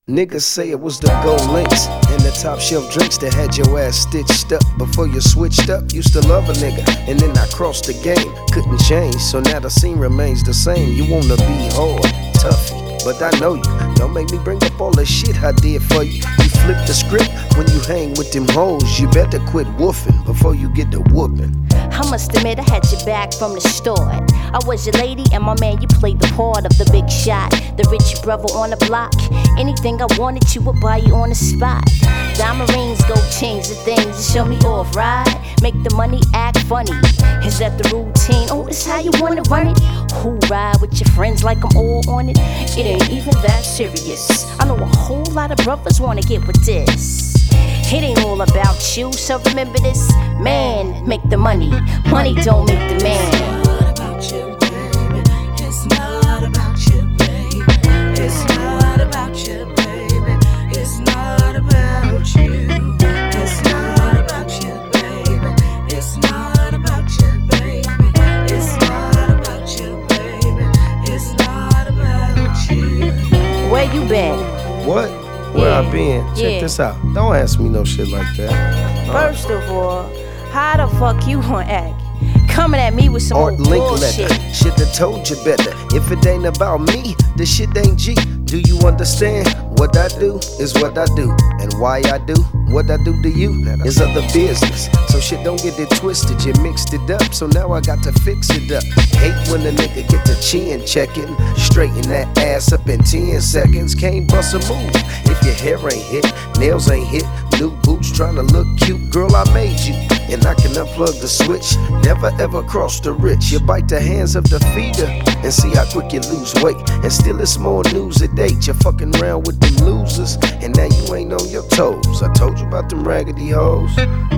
Niggas say it was the gold links and the top shelf drinks that had your ass stitched up before you switched up. Used to love a nigga, and then I crossed the game. Couldn't change, so now the scene remains the same. You wanna be hard, toughy, but I know you. Don't make me bring up all the shit I did for you. You flip the script when you hang with them hoes. You better quit woofing before you get the whooping. I must admit I had your back from the start. I was your lady and my man, you played the part of the big shot, the rich brother on the block. Anything I wanted, you would buy you on the spot. Diamond rings, gold chains and things, you show me off, right? Make the money act funny. Is that the routine? Oh, it's how you wanna run it? Who ride with your friends like I'm all on it? It ain't even that serious. I know a whole lot of brothers wanna get with this. It ain't all about you, so remember this. Man, make the money. Money don't make the man. It's not about you, baby. It's not about you, baby. It's not about you, baby. It's not about you. It's not about you, baby. It's not about you, baby. It's not about you. Where you been? What? Where I been? Check this out. Don't ask me no shit like that. First of all, how the fuck you gonna act? Coming at me with some Art old bullshit. Linkletter, should've told you better. If it ain't about me, the shit ain't G. Do you understand? What I do is what I do, and why I do what I do to you is other business. So shit, don't get it twisted, you mixed it up, so now I got to fix it up. Hate when a nigga get the chin checking, straighten that ass up in 10 seconds. Can't bust a move if your hair ain't hit, nails ain't hit, new boots trying to look cute. Girl, I made you, and I can unplug the switch. Never ever cross the rich. You bite the hands of the feeder and see how quick you lose weight. And still it's more news at 8. You're fucking around with them losers, and now you ain't on your toes. I told you about them raggedy hoes.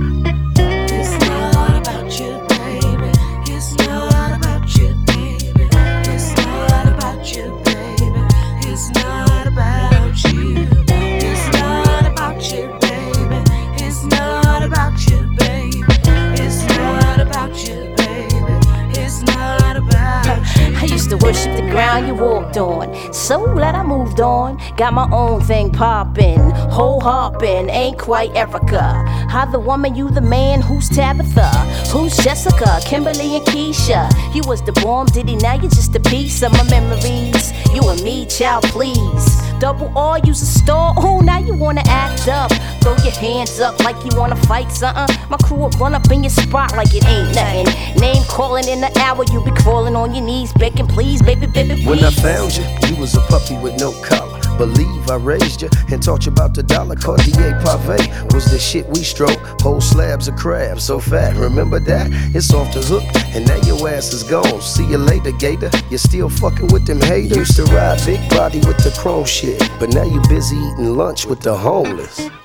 It's not about you, baby. It's not about you, baby. It's not about you, baby. It's not about you. It's not about you, baby. It's not about you, baby. It's not about you, baby. It's not about you. I used to worship the ground you walked on, so glad I moved on. Got my own thing poppin', whole hoppin', ain't quite Erica. How the woman, you the man, who's Tabitha? Who's Jessica, Kimberly and Keisha? You was the bomb, Diddy, now you're just a piece of my memories. You and me, child, please. Double R, use a store, oh, now you wanna act up. Throw your hands up like you wanna fight something. My crew will run up in your spot like it ain't nothing. Name calling in the hour, you be crawling on your knees, begging please, baby, baby, please. When I found you, you was a puppy with no collar. Believe I raised you and taught you about the dollar. Cartier Pave was the shit we stroke. Whole slabs of crab, so fat. Remember that? It's off the hook, and now your ass is gone. See you later, Gator. You still fucking with them haters. Used to ride big body with the chrome shit, but now you busy eating lunch with the homeless.